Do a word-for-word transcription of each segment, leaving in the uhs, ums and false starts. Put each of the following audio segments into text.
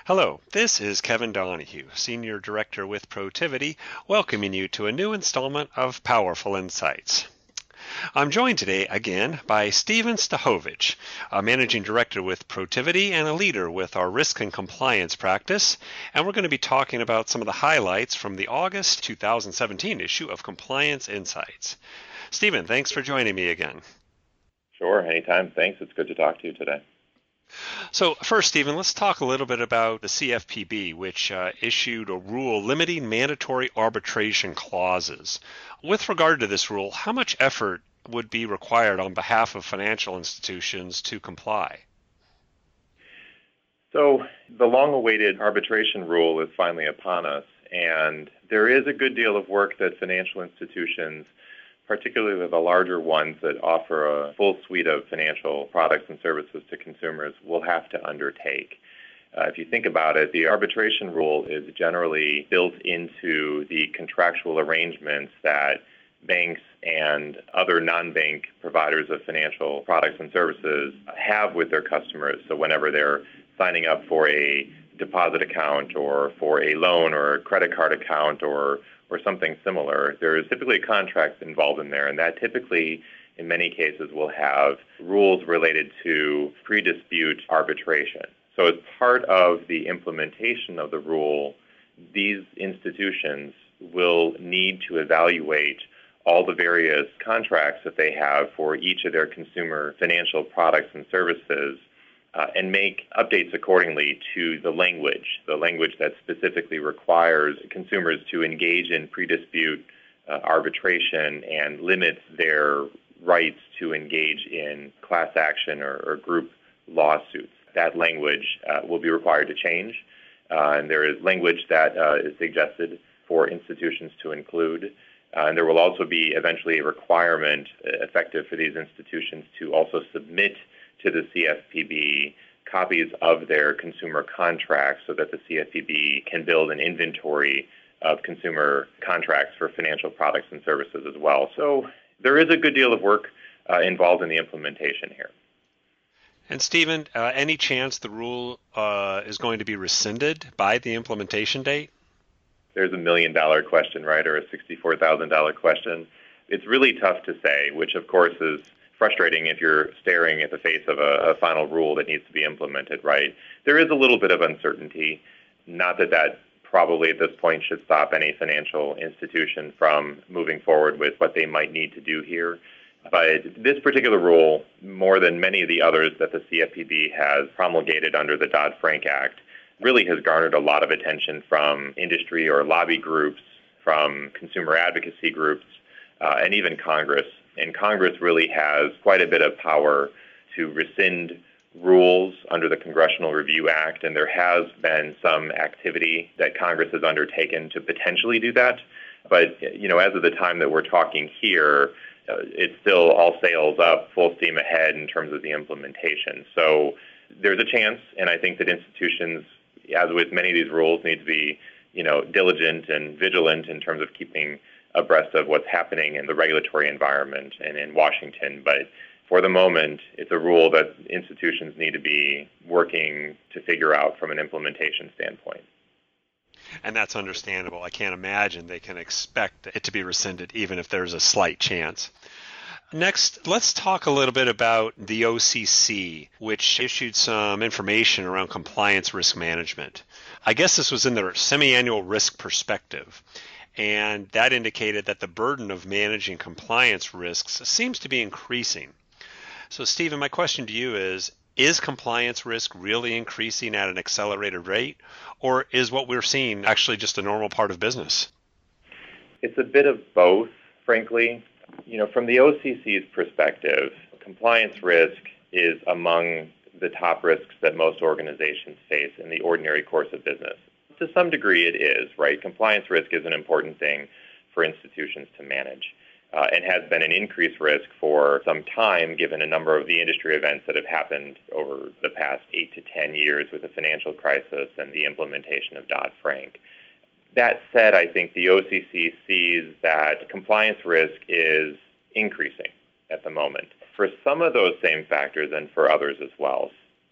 Hello, this is Kevin Donahue, Senior Director with Protiviti, welcoming you to a new installment of Powerful Insights. I'm joined today again by Steven Stahovich, a Managing Director with Protiviti and a leader with our risk and compliance practice, and we're going to be talking about some of the highlights from the August two thousand seventeen issue of Compliance Insights. Steven, thanks for joining me again. Sure, anytime. Thanks. It's good to talk to you today. So first, Stephen, let's talk a little bit about the C F P B, which uh, issued a rule limiting mandatory arbitration clauses. With regard to this rule, how much effort would be required on behalf of financial institutions to comply? So the long-awaited arbitration rule is finally upon us, and there is a good deal of work that financial institutions, particularly the larger ones that offer a full suite of financial products and services to consumers, will have to undertake. Uh, if you think about it, the arbitration rule is generally built into the contractual arrangements that banks and other non-bank providers of financial products and services have with their customers. So whenever they're signing up for a deposit account or for a loan or a credit card account or or something similar, there is typically a contract involved in there, and that typically, in many cases, will have rules related to pre-dispute arbitration. So as part of the implementation of the rule, these institutions will need to evaluate all the various contracts that they have for each of their consumer financial products and services Uh, and make updates accordingly to the language, the language that specifically requires consumers to engage in pre-dispute uh, arbitration and limits their rights to engage in class action or, or group lawsuits. That language uh, will be required to change, uh, and there is language that uh, is suggested for institutions to include. Uh, and there will also be eventually a requirement uh, effective for these institutions to also submit to the C F P B copies of their consumer contracts so that the C F P B can build an inventory of consumer contracts for financial products and services as well. So there is a good deal of work uh, involved in the implementation here. And Stephen, uh, any chance the rule uh, is going to be rescinded by the implementation date? There's a million dollar question, right, or a sixty-four thousand dollars question. It's really tough to say, which of course is frustrating if you're staring at the face of a, a final rule that needs to be implemented, right? There is a little bit of uncertainty. Not that that probably at this point should stop any financial institution from moving forward with what they might need to do here. But this particular rule, more than many of the others that the C F P B has promulgated under the Dodd-Frank Act, really has garnered a lot of attention from industry or lobby groups, from consumer advocacy groups, uh, and even Congress. And Congress really has quite a bit of power to rescind rules under the Congressional Review Act, and there has been some activity that Congress has undertaken to potentially do that. But, you know, as of the time that we're talking here, uh, it's still all sails up, full steam ahead in terms of the implementation. So there's a chance, and I think that institutions, as with many of these rules, need to be, you know, diligent and vigilant in terms of keeping abreast of what's happening in the regulatory environment and in Washington. But for the moment, it's a rule that institutions need to be working to figure out from an implementation standpoint. And that's understandable. I can't imagine they can expect it to be rescinded even if there's a slight chance. Next, let's talk a little bit about the O C C, which issued some information around compliance risk management. I guess this was in their semi-annual risk perspective, and that indicated that the burden of managing compliance risks seems to be increasing. So, Stephen, my question to you is, is compliance risk really increasing at an accelerated rate, or is what we're seeing actually just a normal part of business? It's a bit of both, frankly. You know, from the O C C's perspective, compliance risk is among the top risks that most organizations face in the ordinary course of business. To some degree, it is, right? Compliance risk is an important thing for institutions to manage uh, and has been an increased risk for some time, given a number of the industry events that have happened over the past eight to ten years with the financial crisis and the implementation of Dodd-Frank. That said, I think the O C C sees that compliance risk is increasing at the moment for some of those same factors and for others as well.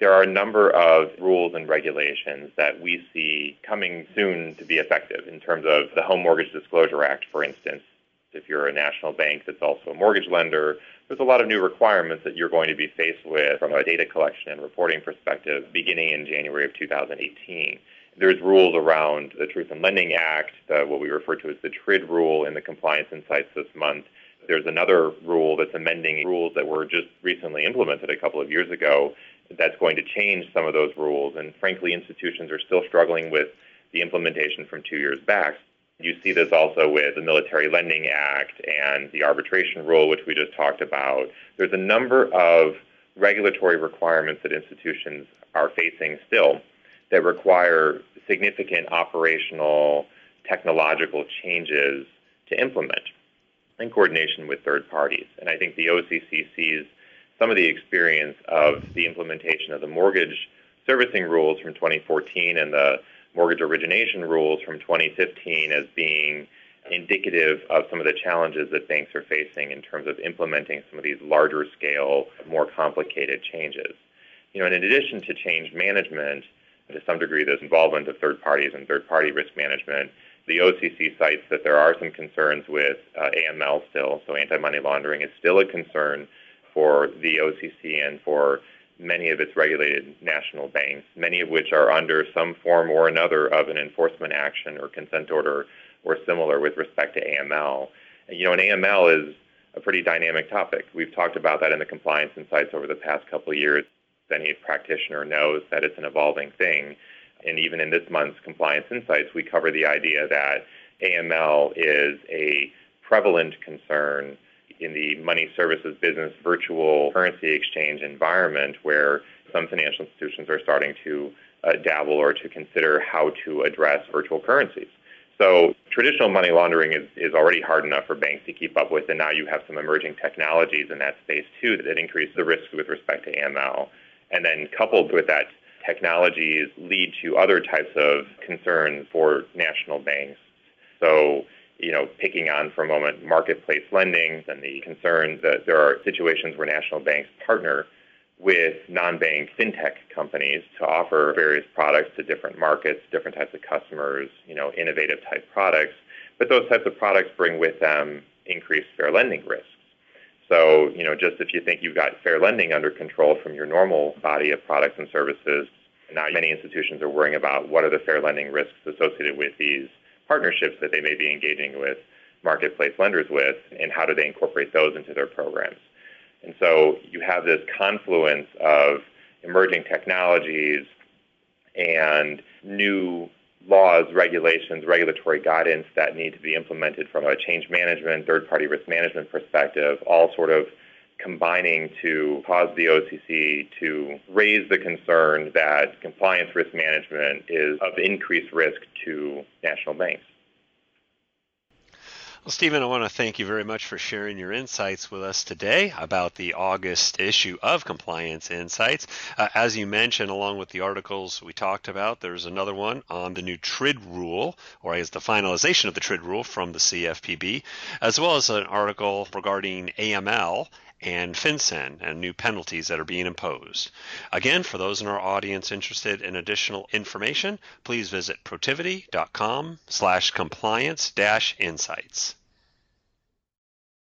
there are a number of rules and regulations that we see coming soon to be effective in terms of the Home Mortgage Disclosure Act, for instance. If you're a national bank that's also a mortgage lender, there's a lot of new requirements that you're going to be faced with from a data collection and reporting perspective beginning in January of two thousand eighteen. There's rules around the Truth in Lending Act, the, what we refer to as the T R I D rule in the Compliance Insights this month. There's another rule that's amending rules that were just recently implemented a couple of years ago that's going to change some of those rules. And frankly, institutions are still struggling with the implementation from two years back. You see this also with the Military Lending Act and the arbitration rule, which we just talked about. There's a number of regulatory requirements that institutions are facing still that require significant operational, technological changes to implement in coordination with third parties. And I think the O C C sees some of the experience of the implementation of the mortgage servicing rules from twenty fourteen and the mortgage origination rules from twenty fifteen as being indicative of some of the challenges that banks are facing in terms of implementing some of these larger scale, more complicated changes. You know, in addition to change management, to some degree, this involvement of third parties and third-party risk management, the O C C cites that there are some concerns with uh, A M L still, so anti-money laundering is still a concern for the O C C and for many of its regulated national banks, many of which are under some form or another of an enforcement action or consent order or similar with respect to A M L. And, you know, and A M L is a pretty dynamic topic. We've talked about that in the Compliance Insights over the past couple of years. Any practitioner knows that it's an evolving thing. And even in this month's Compliance Insights, we cover the idea that A M L is a prevalent concern in the money services business virtual currency exchange environment where some financial institutions are starting to uh, dabble or to consider how to address virtual currencies. So traditional money laundering is, is already hard enough for banks to keep up with, and now you have some emerging technologies in that space too that increase the risk with respect to A M L. And then coupled with that, technologies lead to other types of concerns for national banks. So, you know, picking on for a moment marketplace lending and the concern that there are situations where national banks partner with non-bank fintech companies to offer various products to different markets, different types of customers, you know, innovative type products. But those types of products bring with them increased fair lending risks. So, you know, just if you think you've got fair lending under control from your normal body of products and services, now many institutions are worrying about what are the fair lending risks associated with these partnerships that they may be engaging with marketplace lenders with, and how do they incorporate those into their programs. And so you have this confluence of emerging technologies and new laws, regulations, regulatory guidance that need to be implemented from a change management, third-party risk management perspective, all sort of combining to cause the O C C to raise the concern that compliance risk management is of increased risk to national banks. Well, Stephen, I want to thank you very much for sharing your insights with us today about the August issue of Compliance Insights. Uh, as you mentioned, along with the articles we talked about, there's another one on the new T R I D rule, or as the finalization of the T R I D rule from the C F P B, as well as an article regarding A M L and FinCEN and new penalties that are being imposed. Again, for those in our audience interested in additional information, please visit protiviti dot com slash compliance dash insights.